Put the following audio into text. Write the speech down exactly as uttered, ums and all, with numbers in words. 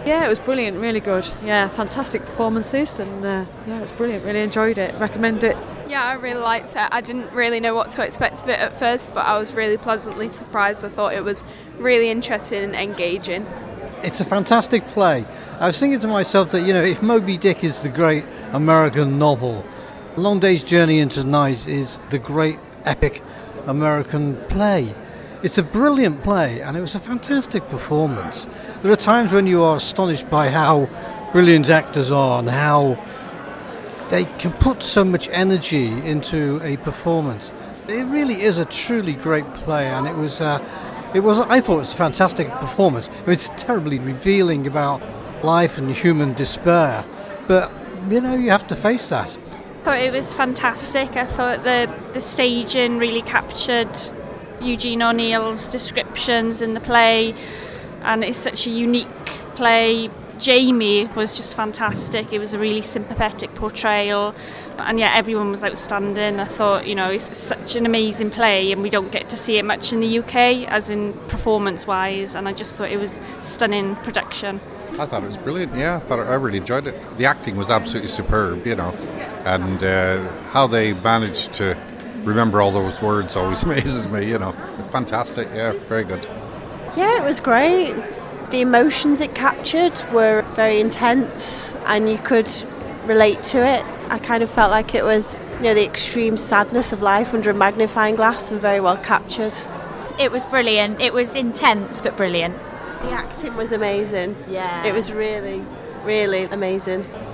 Yeah, it was brilliant, really good. Yeah, fantastic performances, and uh, yeah, it was brilliant. Really enjoyed it. Recommend it. Yeah, I really liked it. I didn't really know what to expect of it at first, but I was really pleasantly surprised. I thought it was really interesting and engaging. It's a fantastic play. I was thinking to myself that, you know, if Moby Dick is the great American novel, Long Day's Journey into Night is the great epic American play. It's a brilliant play, and it was a fantastic performance. There are times when you are astonished by how brilliant actors are and how they can put so much energy into a performance. It really is a truly great play, and it was, uh, it was. I thought it was a fantastic performance. It's terribly revealing about life and human despair, but you know, you have to face that. I thought it was fantastic. I thought the the staging really captured Eugene O'Neill's descriptions in the play, and it's such a unique play. Jamie was just fantastic. It was a really sympathetic portrayal, and yeah, everyone was outstanding. I thought, you know, it's such an amazing play, and we don't get to see it much in the U K, as in performance-wise, and I just thought it was stunning production. I thought it was brilliant, yeah, I thought I really enjoyed it. The acting was absolutely superb, you know, and uh, how they managed to remember all those words always amazes me, you know. Fantastic, yeah, very good. Yeah, it was great. The emotions it captured were very intense, and you could relate to it. I kind of felt like it was, you know, the extreme sadness of life under a magnifying glass, and very well captured. It was brilliant. It was intense but brilliant. The acting was amazing. Yeah. It was really, really amazing.